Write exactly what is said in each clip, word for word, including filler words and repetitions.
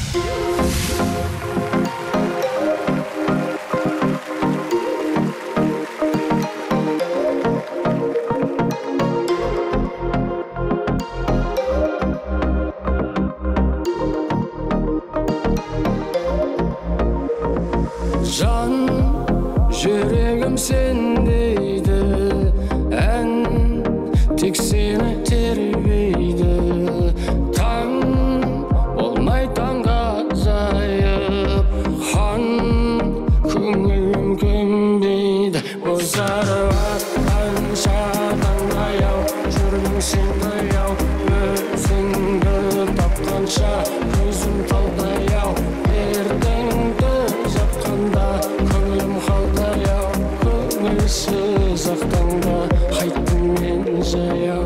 Жан жүрегім сендейді, ән тек сені тербейді. Таң болмай таңға азайып, хан көңілім көнбейді. Бозарып атқанша таңдаяу, жүрдің сен баяу, өзіңді тапқанша көзім талдаяу. Ертеңді жапқанда көңілім қалдаяу, көңілсіз ақтаңда қайттым мен жаяу.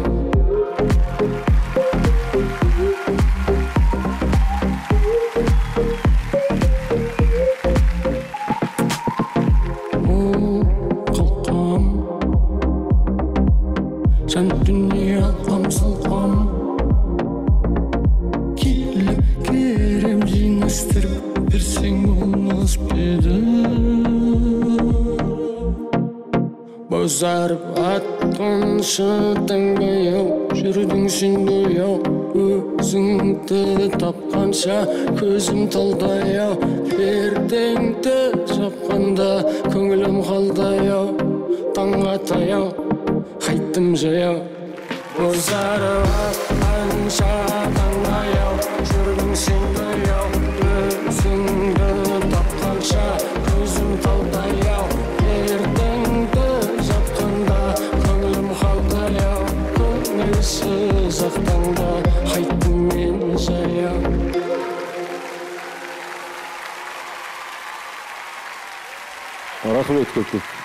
Қалқам жан дүние алқам салқам, келіп керем жинастырып берсең болмас па еді. Бозарып атқанша таңдаяу, жүрдің сен баяу, өзіңді тапқанша көзім талдаяу. Ертеңді жапқанда көңілім қалдаяу, таңға таяу қайттым жаяу. Бозарып атқанша таңдаяу, жүрдің сен баяу, өзіңді тапқанша көзім талдаяу. Ертеңді жапқанда көңілім қалдаяу, көңілсіз ақтаңда қайттым мен жаяу. Рахмет көп көп.